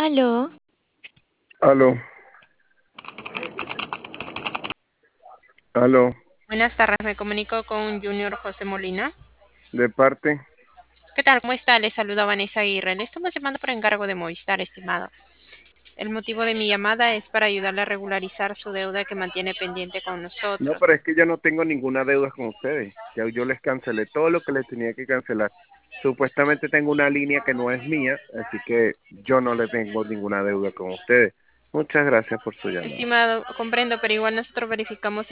Aló, Aló, aló, Buenas tardes, me comunico con Junior José Molina. de parte. ¿Qué tal? ¿Cómo está? Le saluda Vanessa Aguirre. Le estamos llamando por encargo de Movistar, estimado. El motivo de mi llamada es para ayudarle a regularizar su deuda que mantiene pendiente con No, nosotros. pero es que yo no tengo ninguna deuda con ustedes. Ya yo les cancelé todo lo que les tenía que cancelar. Supuestamente tengo una línea que no es mía, así que yo no le tengo ninguna deuda con ustedes. Muchas gracias por su llamada. Estimado, comprendo, pero igual nosotros verificamos